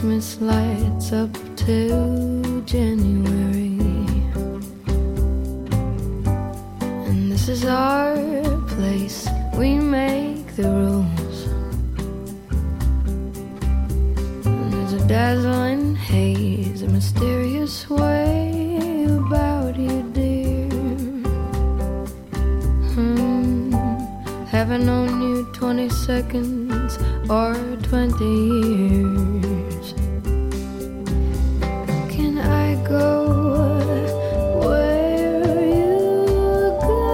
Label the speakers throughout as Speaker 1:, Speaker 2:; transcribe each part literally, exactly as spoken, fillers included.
Speaker 1: Christmas lights up till January. And this is our place, we make the rules. And there's a dazzling haze, a mysterious way about you, dear. Hmm. Haven't known you twenty seconds or twenty years. Can I go where you go?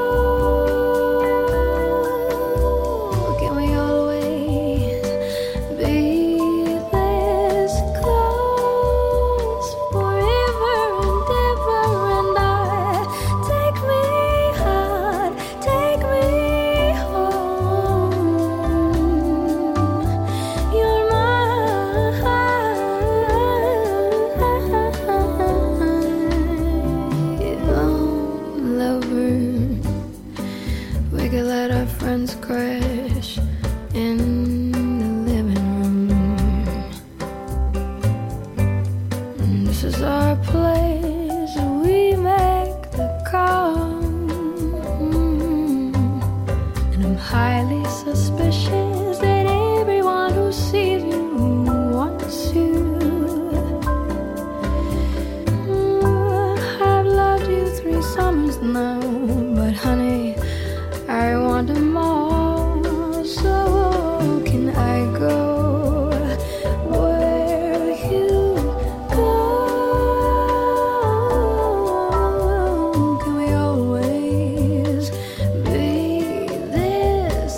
Speaker 1: Can we always be this close forever and ever? And I take me hard, take me home. You're my own lover. We could let our friends crash in the living room. And this is our place, we make the call. And I'm highly suspicious that everyone who sees you wants you. Mm, I've loved you three summers now, but honey, I want them all. So can I go where you go? Can we always be this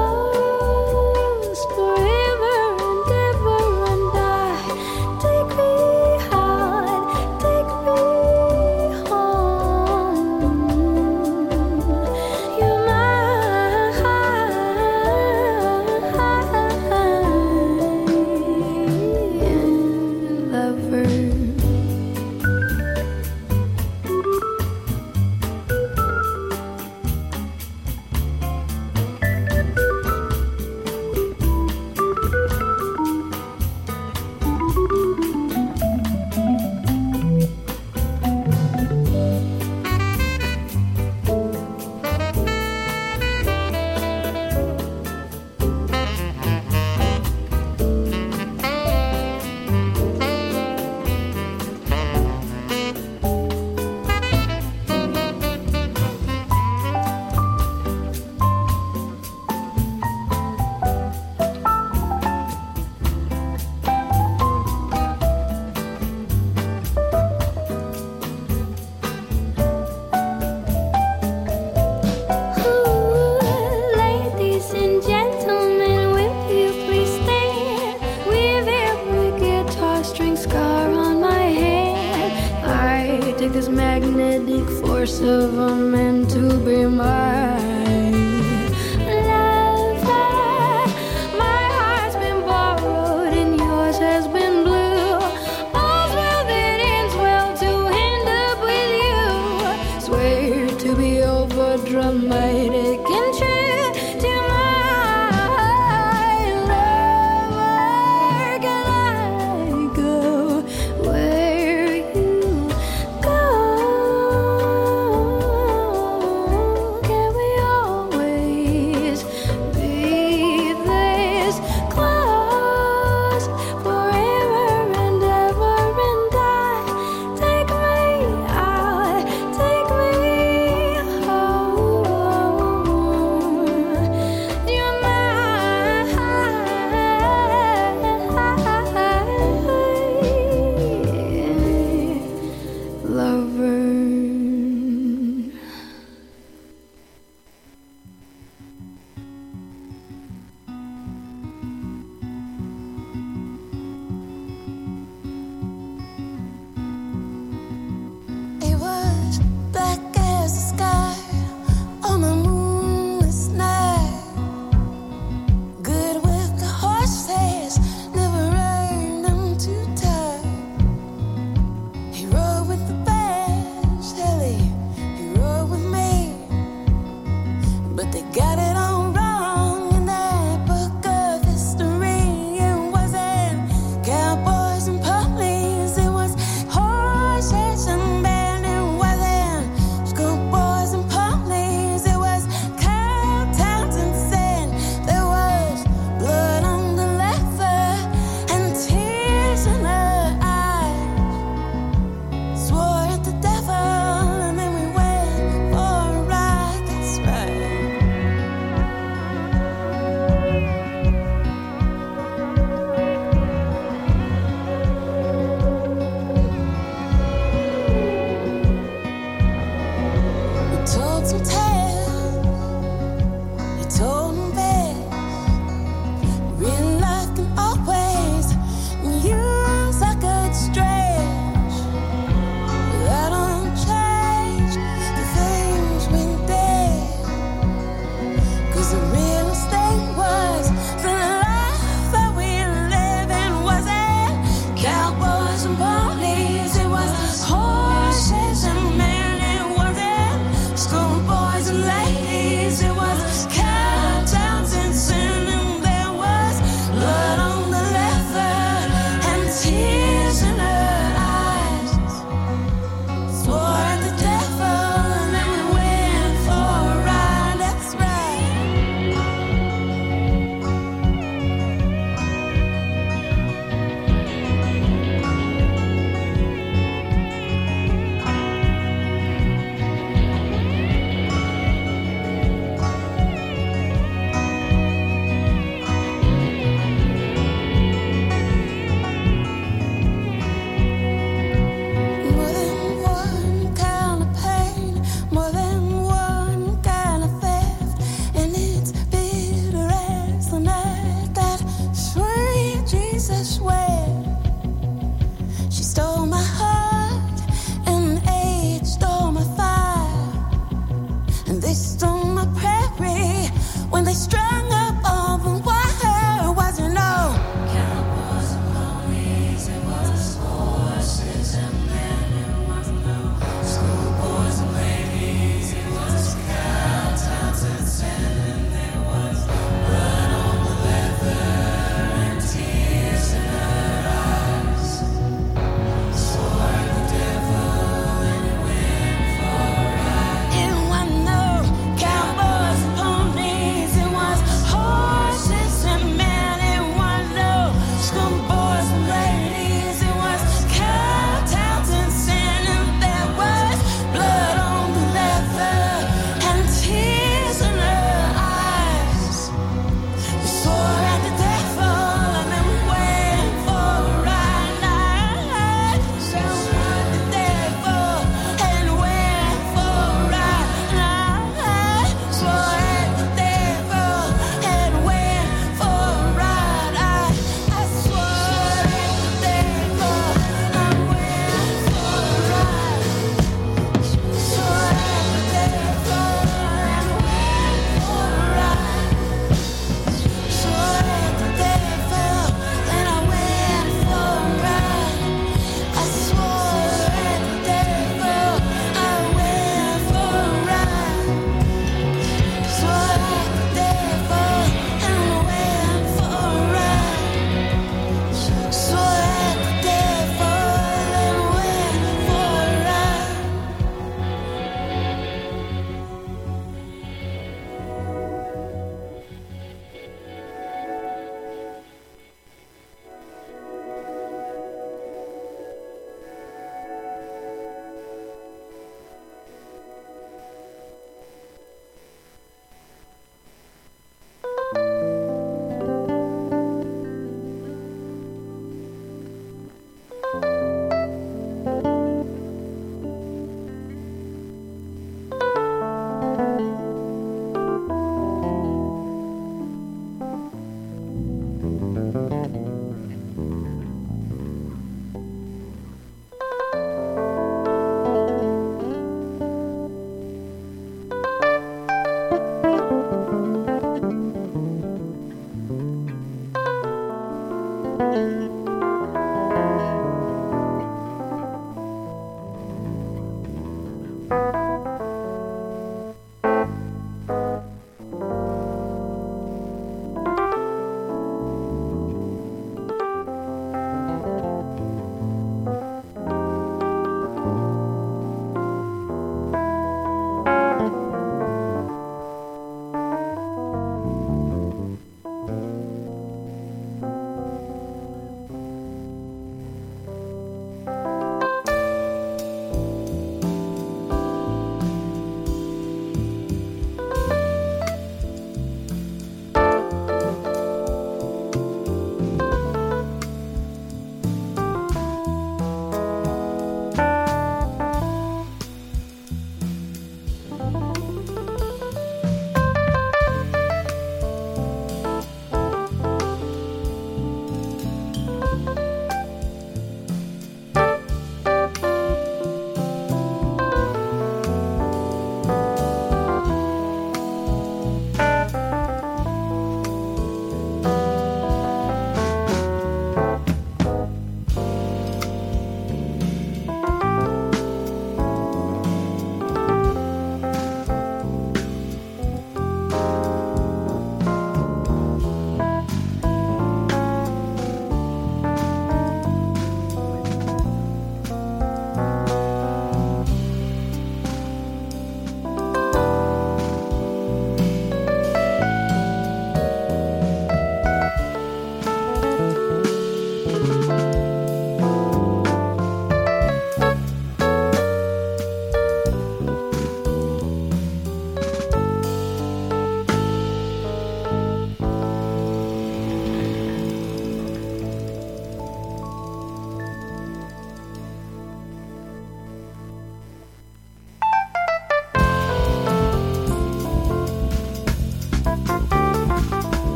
Speaker 1: close forever and ever? And I take me hard, take me home. You're my lover. Ladies and gentlemen, will you please stand? With every guitar string scar on my hand, I take this magnetic force of a man to be mine. Lover, my heart's been borrowed and yours has been blue. All's well that ends well, to end up with you. Swear to be over dramatic and true to my lover. Can I go where you go? Can we all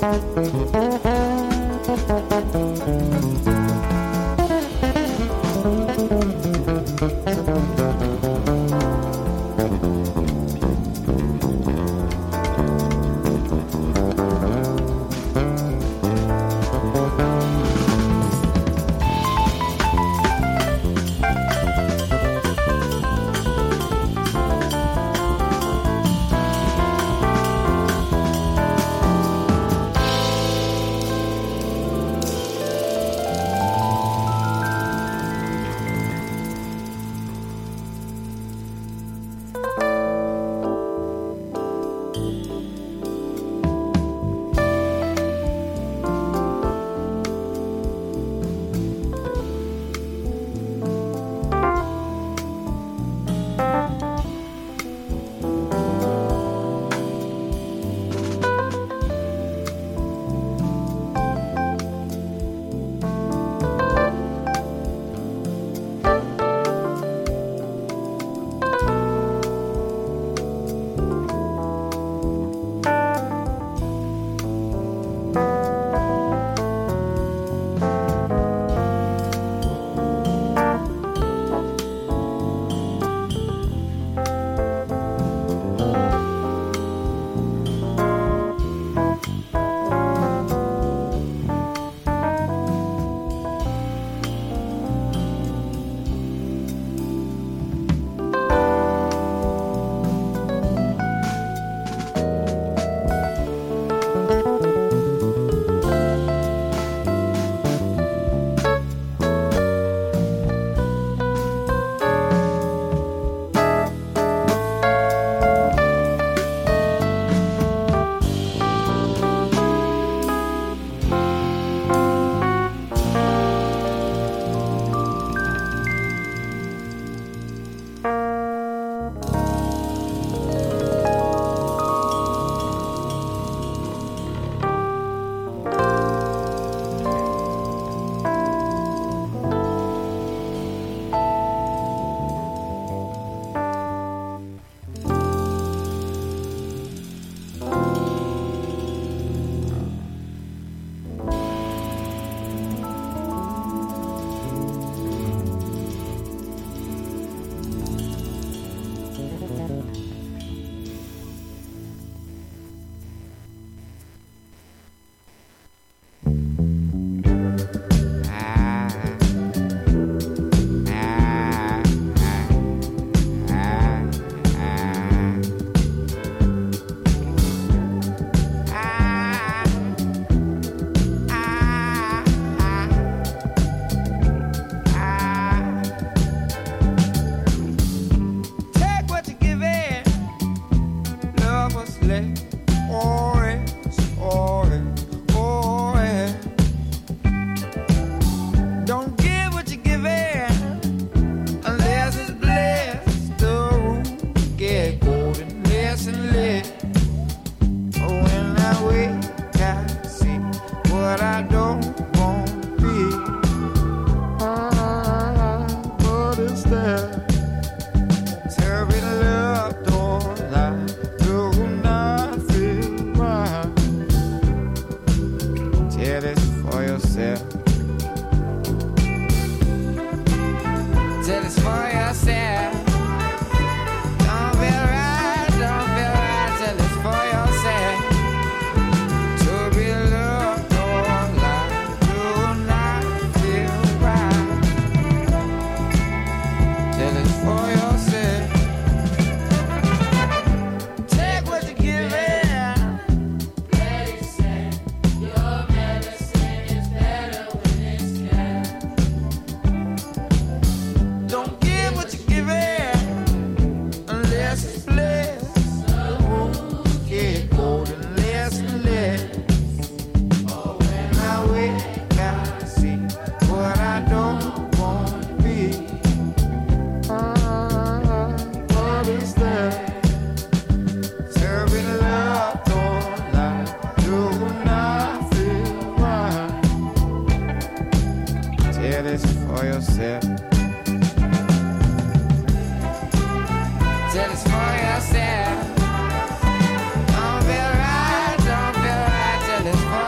Speaker 2: Till it's for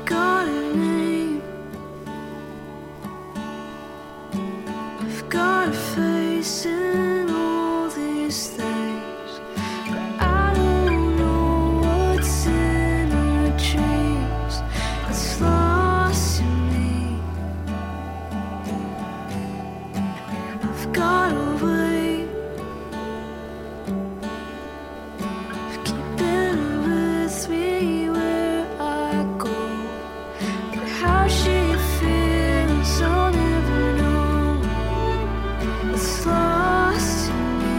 Speaker 1: got a name, I've got a face in all these things, but I don't know what's in our dreams. It's lost in me. I've got a way of keeping with me where I go, but how she feels I'll never know. It's lost in me,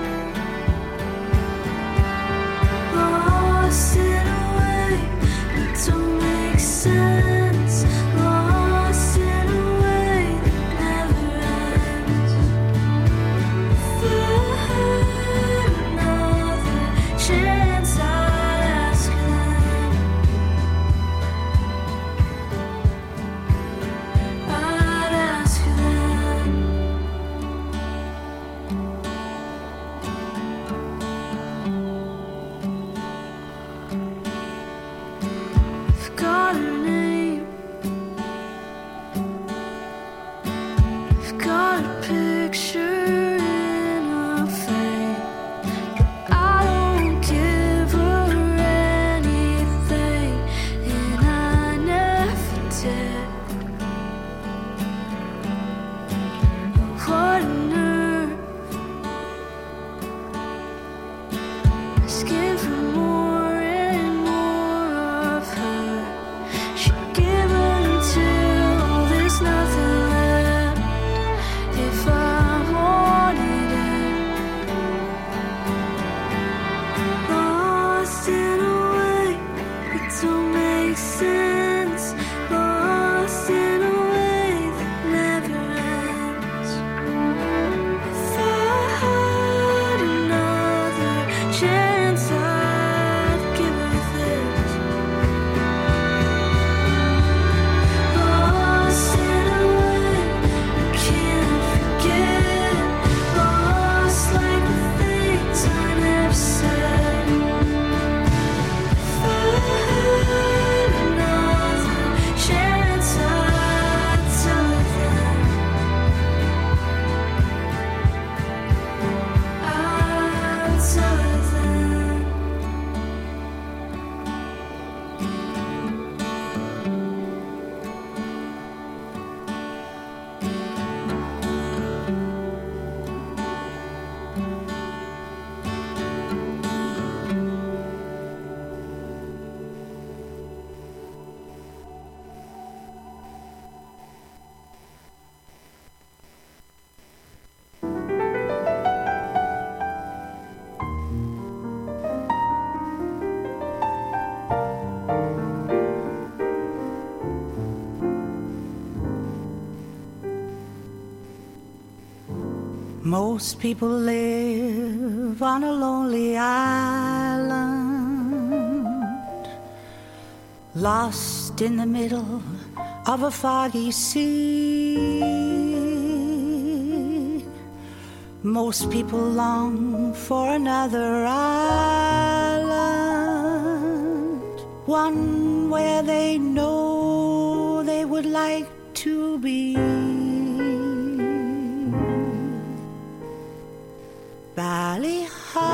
Speaker 1: lost in a way that don't make sense, lost in a way that never ends. If I had another chance, I'd ask them, I'd ask them. I've got her name, I've got a picture in a frame, but I don't give her anything, and I never did. What a nerve, asking for more and more of her. She'd give until there's nothing left. If I wanted it, lost in a way that don't make sense, lost in a way that never ends. If I had another chance, I'd give her this. Lost in a way I can't forget, lost like the things I never said. If I had another chance, I'd tell her then, I'd tell her then.
Speaker 2: Most people live on a lonely island, lost in the middle of a foggy sea. Most people long for another island, one where they know they would like to be. Valley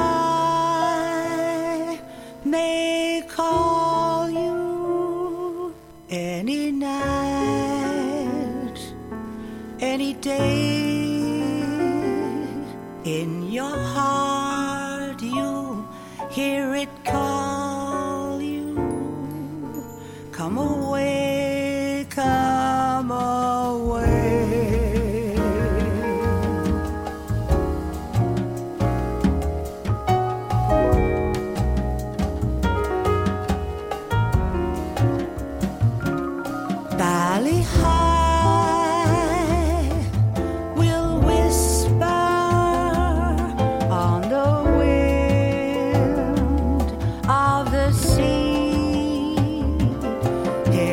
Speaker 2: High may call you any night, any day. In your heart you hear it call you. Come away, come away. Valley High will whisper on the wind of the sea.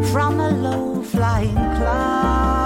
Speaker 2: from a low flying cloud.